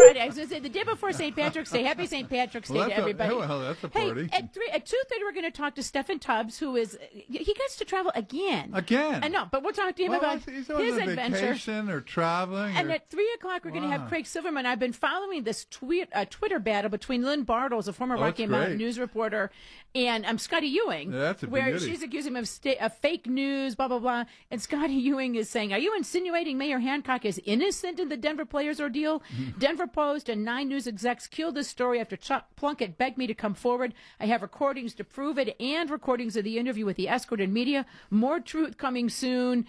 Friday. I was going to say the day before St. Patrick's Day. Happy St. Patrick's Day to everybody. That's a party. Hey, at 2:30 we're going to talk to Stephen Tubbs, who is he gets to travel again. Again? I know, but we'll talk to him about he's his on adventure. Vacation or traveling. And at 3:00 we're going to have Craig Silverman. I've been following this Twitter battle between Lynn Bartles, a former Rocky Mountain news reporter, and Scotty Ewing. Yeah, that's a where beauty. She's accusing him of fake news, blah, blah, blah. And Scotty Ewing is saying, are you insinuating Mayor Hancock is innocent in the Denver Players ordeal? Denver Post and 9 News execs killed this story after Chuck Plunkett begged me to come forward. I have recordings to prove it and recordings of the interview with the escorted media. More truth coming soon.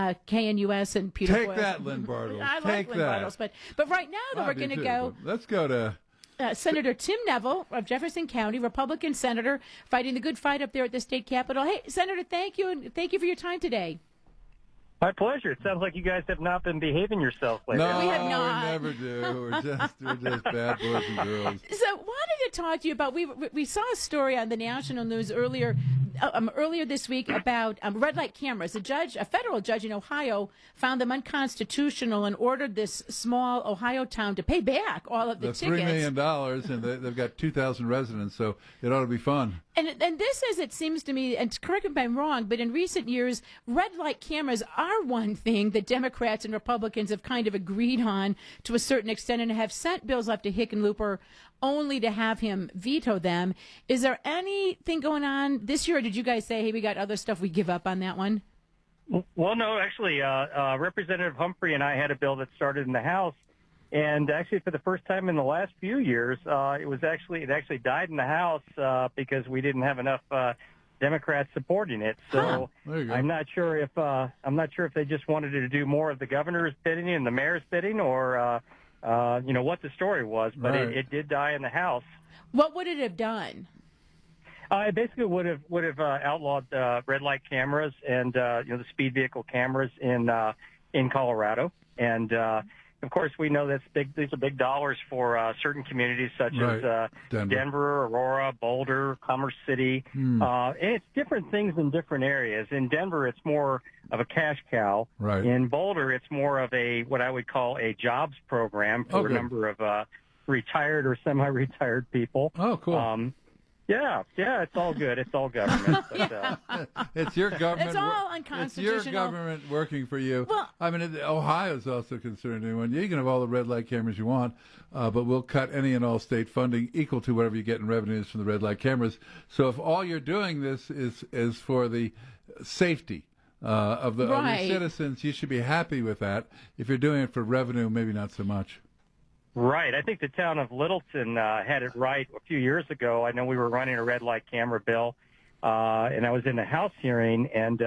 KNUS and Peter Take Boyle. that, Lynn Bartles. I Take like Lynn that. Bartles. But right now, though, we're going to go. Let's go to... Senator Tim Neville of Jefferson County, Republican senator, fighting the good fight up there at the state capitol. Hey, Senator, thank you, and thank you for your time today. My pleasure. It sounds like you guys have not been behaving yourselves lately. No, we have not. we never do. We're just bad boys and girls. So, wanted to talk to you about we saw a story on the national news earlier this week about red light cameras. A federal judge in Ohio, found them unconstitutional and ordered this small Ohio town to pay back all of the tickets. $3 million, and they've got 2,000 residents, so it ought to be fun. And this is, it seems to me, and correct me if I'm wrong, but in recent years, red light cameras are one thing that Democrats and Republicans have kind of agreed on to a certain extent and have sent bills up to Hickenlooper only to have him veto them. Is there anything going on this year, or did you guys say, hey, we got other stuff, we give up on that one? Well, no, actually, Representative Humphrey and I had a bill that started in the House, and actually for the first time in the last few years, it actually died in the House because we didn't have enough Democrats supporting it. So I'm not sure if they just wanted to do more of the governor's bidding and the mayor's bidding, or what the story was. But it did die in the House. What would it have done? It basically would have outlawed red light cameras and the speed vehicle cameras in Colorado. And of course, we know these are big dollars for certain communities such as Denver, Aurora, Boulder, Commerce City. And it's different things in different areas. In Denver, it's more of a cash cow. Right. In Boulder, it's more of what I would call a jobs program for a number of retired or semi-retired people. Oh, cool. Yeah, it's all good. It's all government. But, it's your government. It's all unconstitutional. It's your government working for you. Well, I mean, Ohio's also concerned. You can have all the red light cameras you want, but we'll cut any and all state funding equal to whatever you get in revenues from the red light cameras. So if all you're doing this is for the safety of your citizens, you should be happy with that. If you're doing it for revenue, maybe not so much. Right. I think the town of Littleton had it right a few years ago. I know we were running a red light camera bill, and I was in the House hearing, and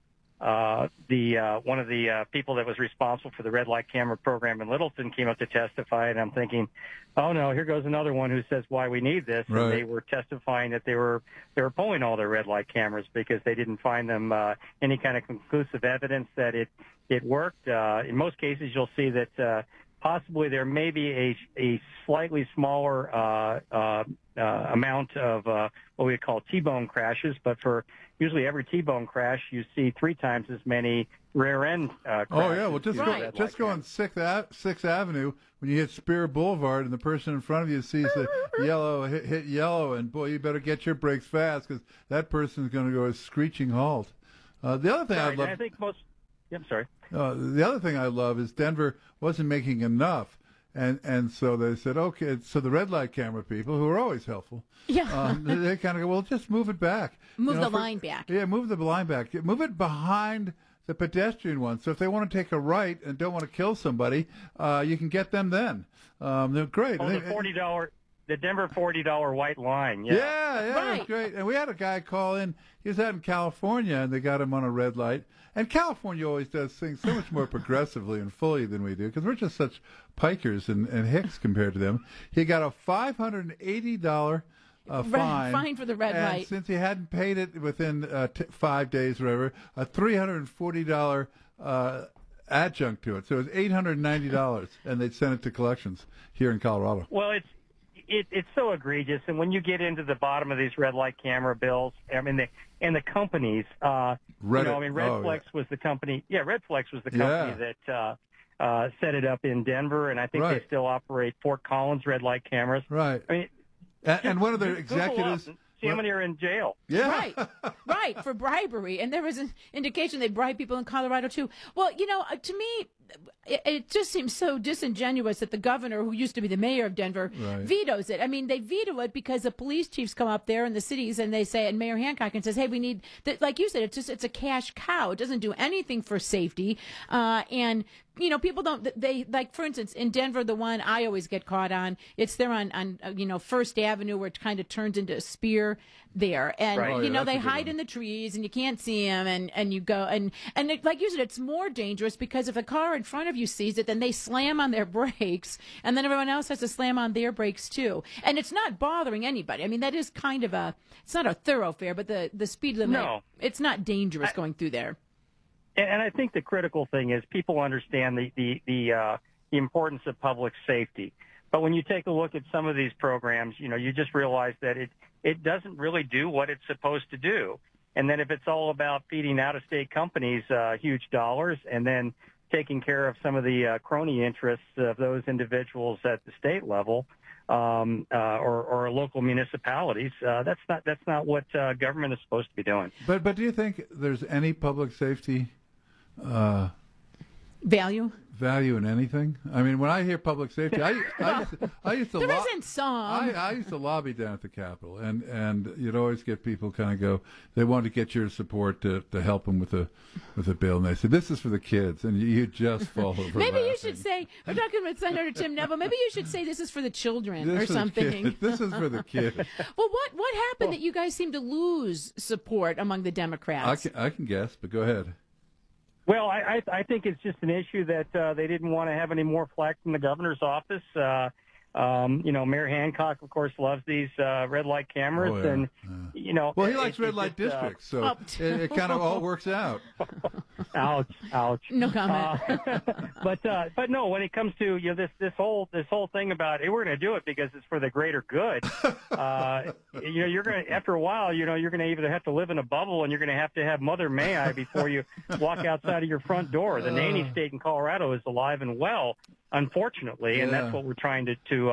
one of the people that was responsible for the red light camera program in Littleton came up to testify, and I'm thinking, oh no, here goes another one who says why we need this. Right. And they were testifying that they were pulling all their red light cameras because they didn't find them any kind of conclusive evidence that it worked. In most cases, you'll see that possibly there may be a slightly smaller amount of what we call T-bone crashes, but for usually every T-bone crash, you see 3 times as many rear end crashes. Oh yeah, well just go on 6th Avenue when you hit Spear Boulevard and the person in front of you sees the yellow hit yellow, and boy, you better get your brakes fast because that person's going to go a screeching halt. The other thing I'm sorry. The other thing I love is Denver wasn't making enough, and so they said, okay, so the red light camera people, who are always helpful, they kind of go, well, just move it back. Move the line back. Yeah, move the line back. Move it behind the pedestrian one. So if they want to take a right and don't want to kill somebody, you can get them then. They're great. Oh, the $40. The Denver $40 white line. Yeah, right. It was great. And we had a guy call in. He was out in California, and they got him on a red light. And California always does things so much more progressively and fully than we do because we're just such pikers and hicks compared to them. He got a $580 fine for the red and light. Since he hadn't paid it within 5 days or whatever, a $340 adjunct to it. So it was $890, and they'd sent it to collections here in Colorado. Well, it's so egregious, and when you get into the bottom of these red light camera bills, I mean, the companies, Redflex was the company. Yeah, Redflex was the company set it up in Denver, and I think Right. they still operate Fort Collins red light cameras. Right. I mean, And one of their Google executives. up and see how many are in jail. Yeah. Right, for bribery. And there was an indication they bribe people in Colorado, too. Well, to me, it just seems so disingenuous that the governor, who used to be the mayor of Denver, Right. vetoes it. I mean, they veto it because the police chiefs come up there in the cities and they say, and Mayor Hancock and says, hey, we need, like you said, it's a cash cow. It doesn't do anything for safety. And people don't, like, for instance, in Denver, the one I always get caught on, it's there on First Avenue where it kind of turns into a spear there. And, Right. Oh, yeah, that's they a good hide one. in the trees and you can't see them and you go, and like you said, it's more dangerous because if a car in front of you sees it, then they slam on their brakes and then everyone else has to slam on their brakes too. And it's not bothering anybody. I mean, that is kind of it's not a thoroughfare, but the speed limit, No. it's not dangerous going through there. And I think the critical thing is people understand the importance of public safety. But when you take a look at some of these programs, you just realize that it doesn't really do what it's supposed to do. And then if it's all about feeding out-of-state companies huge dollars and then taking care of some of the crony interests of those individuals at the state level or local municipalities, that's not what government is supposed to be doing. But do you think there's any public safety Value? value in anything? I mean, when I hear public safety, I used to There isn't some. I used to lobby down at the Capitol, and you'd always get people kind of go, they want to get your support to help them with a bill, and they said, this is for the kids, and you just fall over. Maybe you laughing. should say, we're talking about Senator Tim Neville, maybe you should say this is for the children This or is for the something. kids. This is for the kids. Well, what happened that you guys seem to lose support among the Democrats? I can guess, but go ahead. Well, I think it's just an issue that they didn't want to have any more flack from the governor's office. Mayor Hancock, of course, loves these red light cameras, Oh, yeah. and Well, he likes red light districts, so it kind of all works out. Ouch. No comment. But no, when it comes to this whole thing about hey, we're going to do it because it's for the greater good. You're going to after a while, you're going to either have to live in a bubble and you're going to have Mother May I before you walk outside of your front door. The nanny state in Colorado is alive and well, unfortunately, and Yeah. that's what we're trying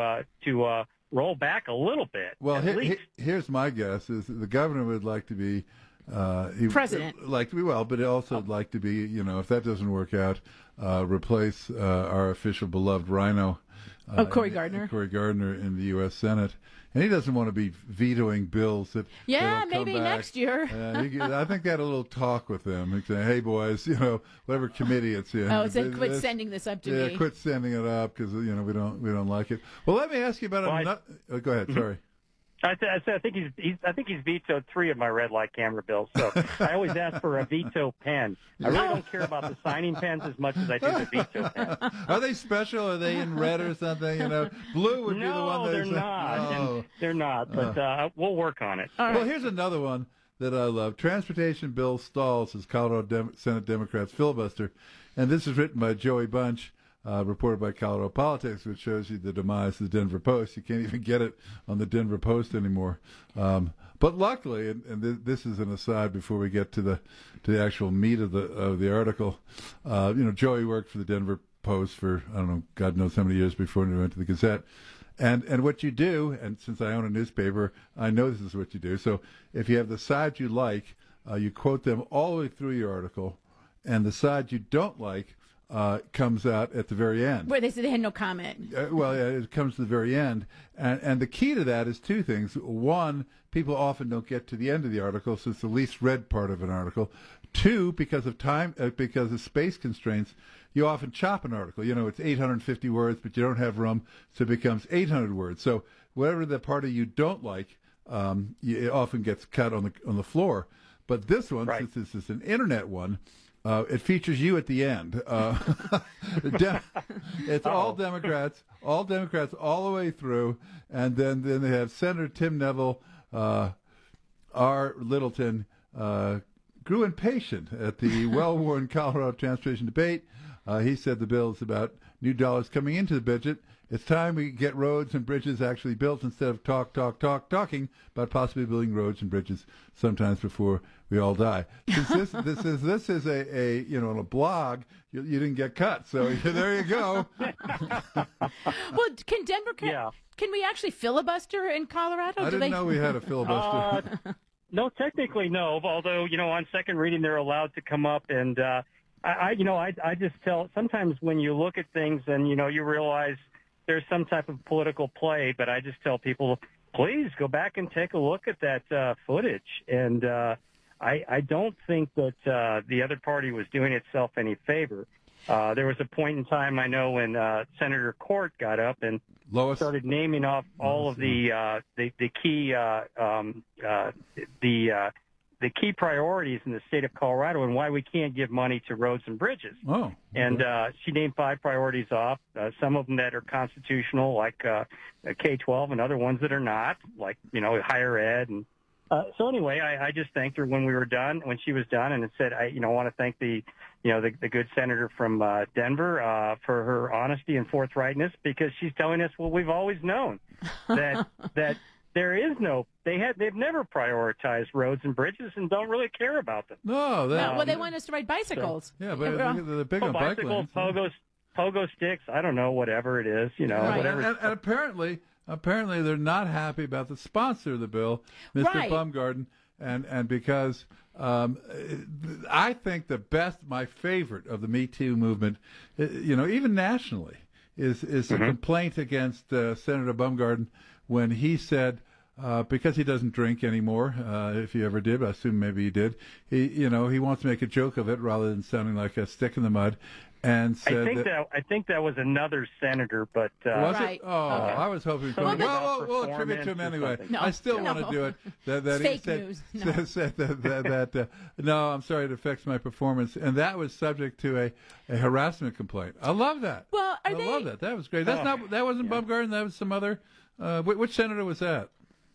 to roll back a little bit. Well, at least. here's my guess: is that the governor would like to be President. like to be but also would like to be, if that doesn't work out, replace our official beloved Rhino, Cory Gardner. Cory Gardner in the U.S. Senate, and he doesn't want to be vetoing bills that. Yeah, that'll come maybe back. next year. I think they had a little talk with them. He'd say, "Hey, boys, whatever committee it's in, Oh, say quit sending this up to me. quit sending it up because we don't like it." Well, let me ask you about another. Go ahead. Sorry. I think he's vetoed 3 of my red light camera bills. So I always ask for a veto pen. I really don't care about the signing pens as much as I do the veto pen. Are they special? Are they in red or something? Blue would be the one. No, they're not. Oh. They're not. But we'll work on it. Well, here's another one that I love. Transportation bill stalls as Colorado Senate Democrats filibuster, and this is written by Joey Bunch. Reported by Colorado Politics, which shows you the demise of the Denver Post. You can't even get it on the Denver Post anymore. But luckily, and this is an aside before we get to the actual meat of the article. Joey worked for the Denver Post for I don't know, God knows how many years before he went to the Gazette. And what you do, and since I own a newspaper, I know this is what you do. So if you have the side you like, you quote them all the way through your article, and the side you don't like comes out at the very end. Where they said they had no comment. It comes to the very end. And the key to that is 2 things. One, people often don't get to the end of the article, so it's the least read part of an article. 2, because of time, because of space constraints, you often chop an article. It's 850 words, but you don't have room, so it becomes 800 words. So whatever the part of you don't like, it often gets cut on the floor. But this one, Right. since this is an internet one, it features you at the end. It's all Democrats all the way through, and then they have Senator Tim Neville, R. Littleton, grew impatient at the well-worn Colorado transportation debate. He said the bill is about new dollars coming into the budget It's time we get roads and bridges actually built instead of talking about possibly building roads and bridges sometimes before we all die. Since this is a a blog, you didn't get cut, so there you go. Well, can Denver? Can we actually filibuster in Colorado? I didn't know we had a filibuster. No, technically no. Although on second reading they're allowed to come up, and I just tell sometimes when you look at things and you realize there's some type of political play, but I just tell people, please go back and take a look at that footage. And I don't think that the other party was doing itself any favor. There was a point in time, I know, when Senator Court got up and started naming off all of the key priorities in the state of Colorado and why we can't give money to roads and bridges. Oh, and she named 5 priorities off, some of them that are constitutional, like K-12, and other ones that are not, like higher ed. And so anyway, I just thanked her when she was done, and it said, I want to thank the good senator from Denver for her honesty and forthrightness, because she's telling us what we've always known, that there is they've never prioritized roads and bridges and don't really care about them. No, they want us to ride bicycles. So, yeah, but they're big on bicycles, bike lanes. pogo sticks, I don't know, whatever it is, right. whatever. And apparently they're not happy about the sponsor of the bill, Mr. Right. Bumgarden, and because I think my favorite of the Me Too movement, even nationally, is a complaint against Senator Bumgarden when he said, because he doesn't drink anymore, if he ever did, I assume maybe he did, he wants to make a joke of it rather than sounding like a stick in the mud. And said I think that was another senator, but was right. it? Oh, okay. I was hoping. We'll attribute to him anyway. No, I still want to do it. That fake he said, news. Said that no, I'm sorry, it affects my performance, and that was subject to a harassment complaint. I love that. Well, I love that. That was great. That wasn't Bumgarden. That was some other. Which senator was that?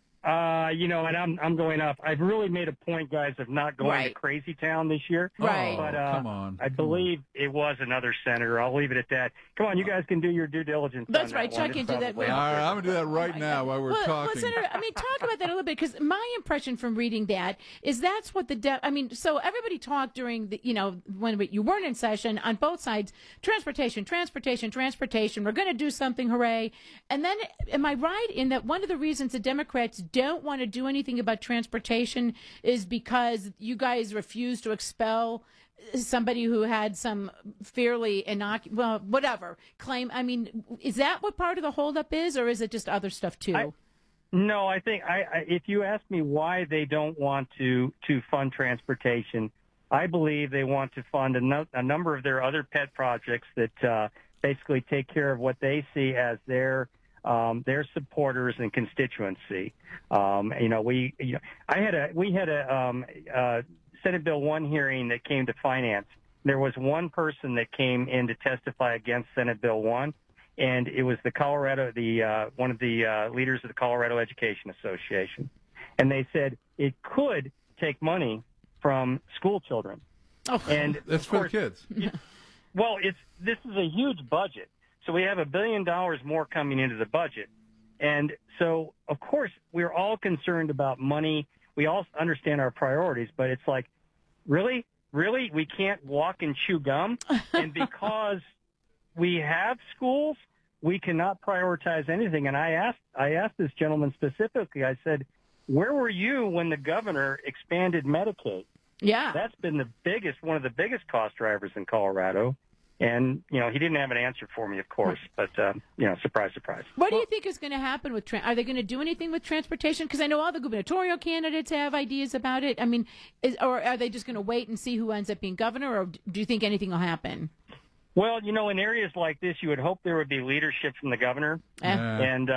And I'm going up. I've really made a point, guys, of not going to Crazy Town this year. Right. But come on. I believe it was another senator. I'll leave it at that. Come on, you guys can do your due diligence. That's on right. that Chuck one. can do that. All right, I'm going to do that right now while we're talking. Well, Senator, talk about that a little bit, because my impression from reading that is that's what so everybody talked during the, when you weren't in session on both sides, transportation. We're going to do something, hooray. And then, am I right in that one of the reasons the Democrats don't want to do anything about transportation is because you guys refuse to expel somebody who had some fairly claim? Is that what part of the holdup is, or is it just other stuff too? No, I think if you ask me why they don't want to fund transportation, I believe they want to fund a number of their other pet projects that basically take care of what they see as their supporters and constituency. We had a Senate Bill 1 hearing that came to finance. There was one person that came in to testify against Senate Bill 1, and it was one of the leaders of the Colorado Education Association. And they said it could take money from school children. Oh, and that's for kids. Well, this is a huge budget. So we have $1 billion more coming into the budget. And so, of course, we're all concerned about money. We all understand our priorities, but it's like, really? We can't walk and chew gum? And because we have schools, we cannot prioritize anything. And I asked this gentleman specifically, I said, where were you when the governor expanded Medicaid? Yeah. That's been one of the biggest cost drivers in Colorado. And, he didn't have an answer for me, of course, but, surprise, surprise. What do you think is going to happen with are they going to do anything with transportation? Because I know all the gubernatorial candidates have ideas about it. Or are they just going to wait and see who ends up being governor, or do you think anything will happen? Well, in areas like this, you would hope there would be leadership from the governor. And,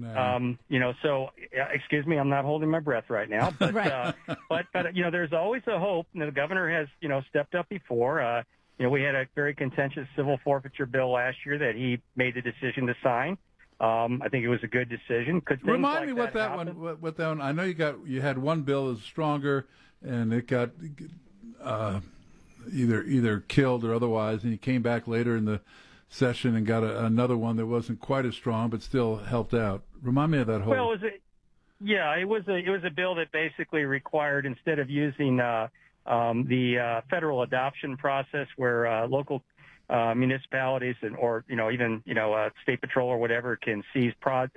so, excuse me, I'm not holding my breath right now. But, right. but there's always a hope. And the governor has, stepped up before. We had a very contentious civil forfeiture bill last year that he made the decision to sign. I think it was a good decision. Remind me what that one. I know you had one bill that was stronger, and it got either killed or otherwise, and you came back later in the session and got another one that wasn't quite as strong, but still helped out. Remind me of that whole. Well, it was a bill that basically required, instead of using the federal adoption process where local municipalities or even state patrol or whatever can seize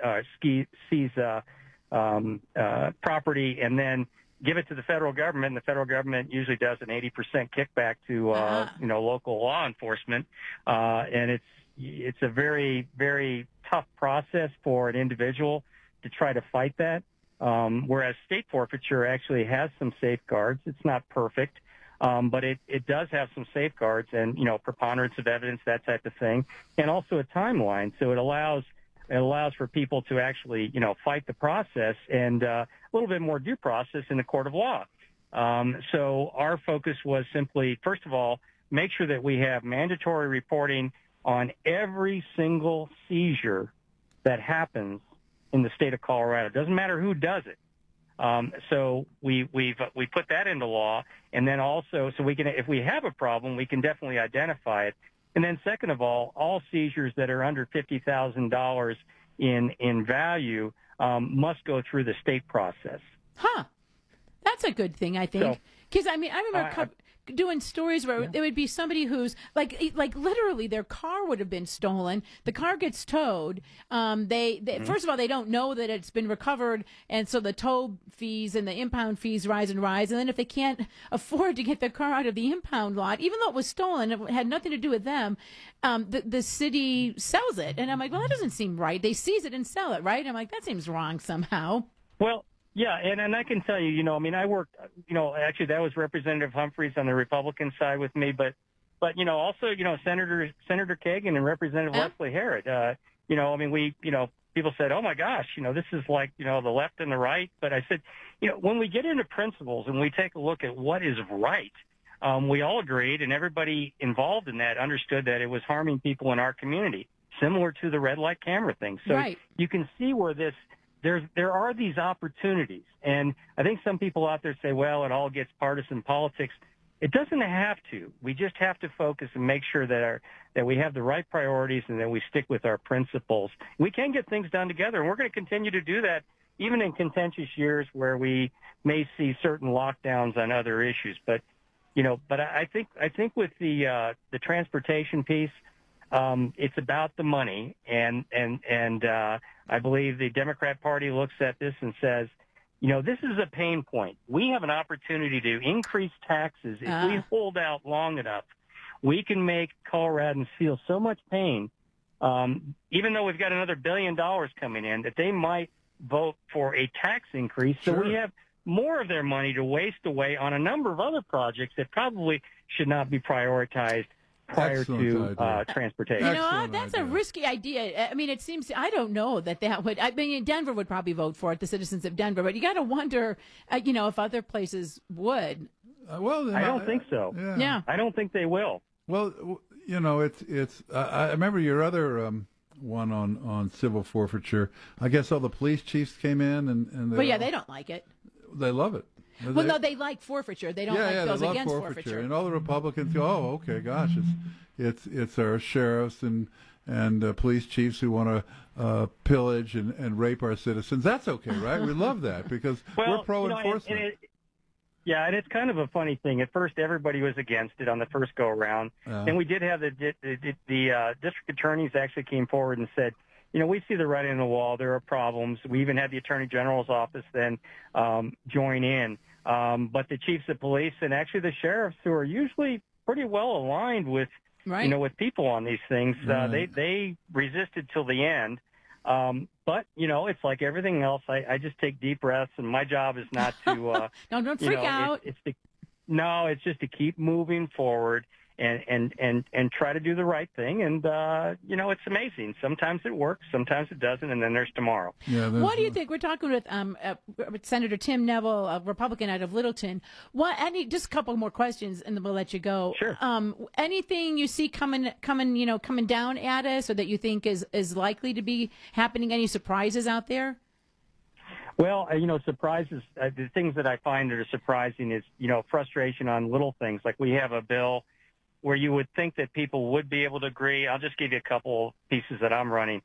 property and then give it to the federal government. And the federal government usually does an 80% kickback to local law enforcement, and it's a very, very tough process for an individual to try to fight that. Whereas state forfeiture actually has some safeguards. It's not perfect, but it does have some safeguards and, preponderance of evidence, that type of thing, and also a timeline. So it allows for people to actually, fight the process and a little bit more due process in the court of law. So our focus was simply, first of all, make sure that we have mandatory reporting on every single seizure that happens in the state of Colorado. It doesn't matter who does it. So we put that into law, and then also so we can, if we have a problem, we can definitely identify it. And then second of all seizures that are under $50,000 in value must go through the state process. Huh. That's a good thing, I think. Because I remember doing stories where there would be somebody who's like literally their car would have been stolen. The car gets towed. They first of all, they don't know that it's been recovered, and so the tow fees and the impound fees rise and rise. And then if they can't afford to get their car out of the impound lot, even though it was stolen, it had nothing to do with them. The city sells it, and I'm like, well, that doesn't seem right. They seize it and sell it, right? I'm like, that seems wrong somehow. Well. Yeah, and I can tell you, I worked, actually that was Representative Humphreys on the Republican side with me, but also, Senator Kagan and Representative Leslie Herod. People said, oh my gosh, this is like, the left and the right. But I said, when we get into principles and we take a look at what is right, we all agreed, and everybody involved in that understood that it was harming people in our community, similar to the red light camera thing. So You can see where there are these opportunities, and I think some people out there say, well, it all gets partisan politics. It doesn't have to. We just have to focus and make sure that we have the right priorities and that we stick with our principles. We can get things done together, and we're going to continue to do that even in contentious years where we may see certain lockdowns on other issues. But I think with the transportation piece, it's about the money, and I believe the Democrat Party looks at this and says, this is a pain point. We have an opportunity to increase taxes. If we hold out long enough, we can make Coloradans feel so much pain, even though we've got another $1 billion coming in, that they might vote for a tax increase. So we have more of their money to waste away on a number of other projects that probably should not be prioritized prior to transportation. That's a risky idea. I mean, it seems, I don't know that would, Denver would probably vote for it, the citizens of Denver, but you got to wonder, if other places would. I don't think so. Yeah. I don't think they will. Well, it's I remember your other one on civil forfeiture. I guess all the police chiefs came in and they don't like it. They love it. Well, no, they like forfeiture. They don't like bills against forfeiture. And all the Republicans go, oh, okay, gosh, it's our sheriffs and police chiefs who want to pillage and rape our citizens. That's okay, right? We love that because we're pro-enforcement. And it's kind of a funny thing. At first, everybody was against it on the first go-around. And we did have the district attorneys actually came forward and said, we see the writing on the wall. There are problems. We even had the Attorney General's office then join in. But the chiefs of police and actually the sheriffs, who are usually pretty well aligned with, with people on these things, they resisted till the end. But, it's like everything else. I just take deep breaths, and my job is not to don't freak out. It's just to keep moving forward and try to do the right thing. And, it's amazing. Sometimes it works, sometimes it doesn't, and then there's tomorrow. Yeah, what do you think? We're talking with Senator Tim Neville, a Republican out of Littleton. Just a couple more questions, and then we'll let you go. Sure. Anything you see coming down at us, or that you think is likely to be happening? Any surprises out there? Well, surprises, the things that I find that are surprising is, frustration on little things. Like we have a bill where you would think that people would be able to agree. I'll just give you a couple pieces that I'm running.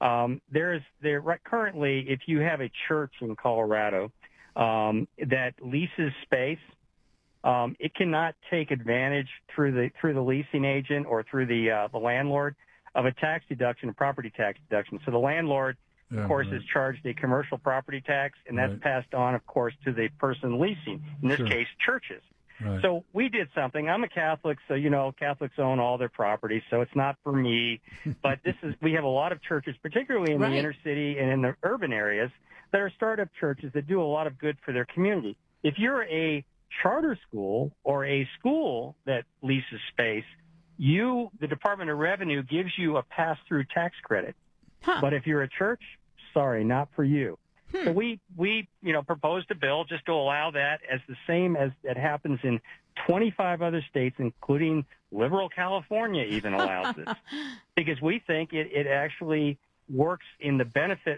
Currently, if you have a church in Colorado that leases space, it cannot take advantage through the leasing agent or through the landlord of a tax deduction, a property tax deduction. So the landlord, of course, is charged a commercial property tax, and that's passed on, of course, to the person leasing. In this case, churches. Right. So we did something. I'm a Catholic, so Catholics own all their property, so it's not for me. But we have a lot of churches, particularly in the inner city and in the urban areas, that are startup churches that do a lot of good for their community. If you're a charter school or a school that leases space, the Department of Revenue gives you a pass-through tax credit. Huh. But if you're a church, sorry, not for you. So we proposed a bill just to allow that as the same as it happens in 25 other states, including liberal California even allows this, because we think it actually works in the benefit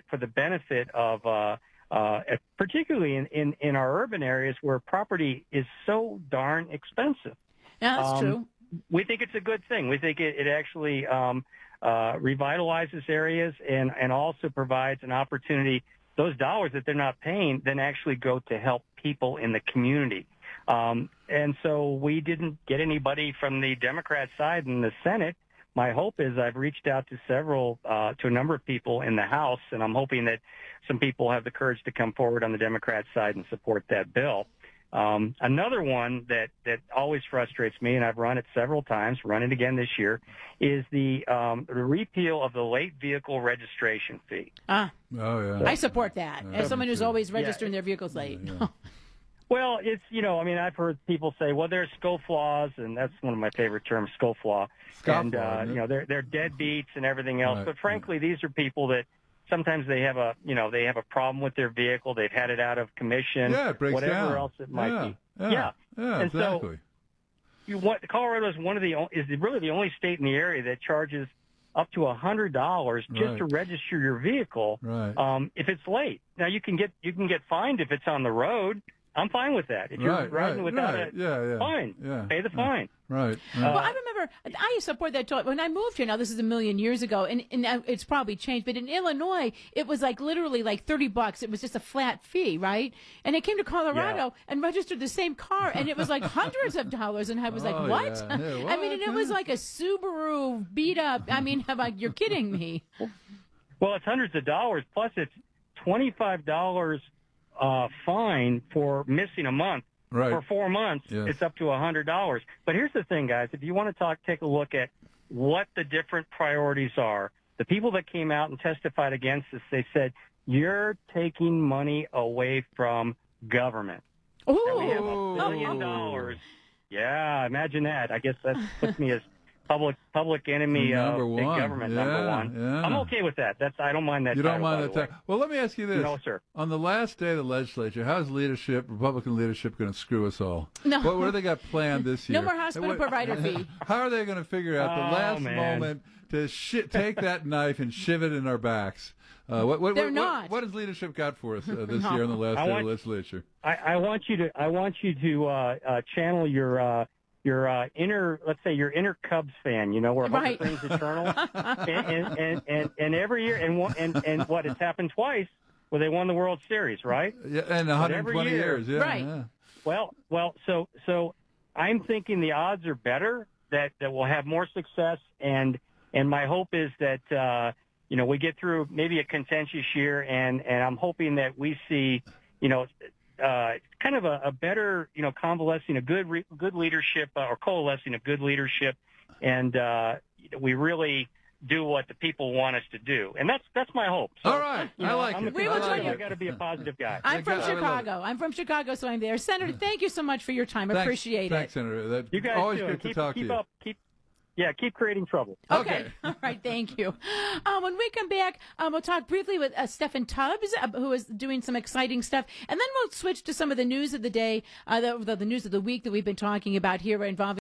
of particularly in our urban areas where property is so darn expensive. Yeah, that's true. We think it's a good thing. We think it actually revitalizes areas and also provides an opportunity. Those dollars that they're not paying then actually go to help people in the community. And so we didn't get anybody from the Democrat side in the Senate. My hope is I've reached out to to a number of people in the House, and I'm hoping that some people have the courage to come forward on the Democrat side and support that bill. Another one that always frustrates me, and I've run it several times, run it again this year, is the repeal of the late vehicle registration fee. Oh, yeah. I support that. As someone who's always registering their vehicles late. Yeah. Well, it's, I've heard people say, well, there's scofflaws, and that's one of my favorite terms, scofflaw. And, they're deadbeats and everything else. Right. But frankly, these are people that sometimes they have a problem with their vehicle. They've had it out of commission. Yeah, it breaks whatever down. else it might be. Yeah, and exactly. So Colorado is really the only state in the area that charges up to $100 just to register your vehicle. Right. If it's late. Now you can get fined if it's on the road. I'm fine with that. If you're riding without it, fine. Yeah. Pay the fine. Right. Well, I remember I support that when I moved here. Now this is a million years ago, and it's probably changed. But in Illinois, it was literally $30. It was just a flat fee, right? And I came to Colorado and registered the same car, and it was hundreds of dollars. And I was like, what? Yeah. Yeah, what? I mean, and it was like a Subaru beat up. I mean, I'm like, you're kidding me. Well, it's hundreds of dollars plus it's $25 fine for missing a month. Right. For 4 months, it's up to $100. But here's the thing, guys. If you want to take a look at what the different priorities are, the people that came out and testified against this, they said, you're taking money away from government. Ooh. Now we have $1 billion. Yeah, imagine that. I guess that puts me as public enemy of big government, number one. Yeah. I'm okay with that. I don't mind that. You don't title, mind that. Well, let me ask you this. No, sir. On the last day of the legislature, how's Republican leadership going to screw us all? No. What do they got planned this year? No more hospital provider fee. How are they going to figure out the last moment to take that knife and shiv it in our backs? They're not. What has leadership got for us this year on the last day of the legislature? I want you to channel your inner, let's say your inner Cubs fan, where hope springs eternal, and every year, and what, it's happened twice where they won the World Series, right? Yeah, and 120 years, yeah. Right. Yeah. Well, so I'm thinking the odds are better that we'll have more success, and my hope is that we get through maybe a contentious year, and I'm hoping that we see, kind of a better, convalescing, a good leadership or coalescing of good leadership, and we really do what the people want us to do, and that's my hope. So, all right, I like it. I got to be a positive guy. I'm from Chicago, so I'm there. Senator, thank you so much for your time. Appreciate it. Thanks, Senator. You guys always too. good to talk to you. Keep creating trouble. Okay. All right. Thank you. When we come back, we'll talk briefly with Stephen Tubbs, who is doing some exciting stuff. And then we'll switch to some of the news of the day, the news of the week that we've been talking about here involving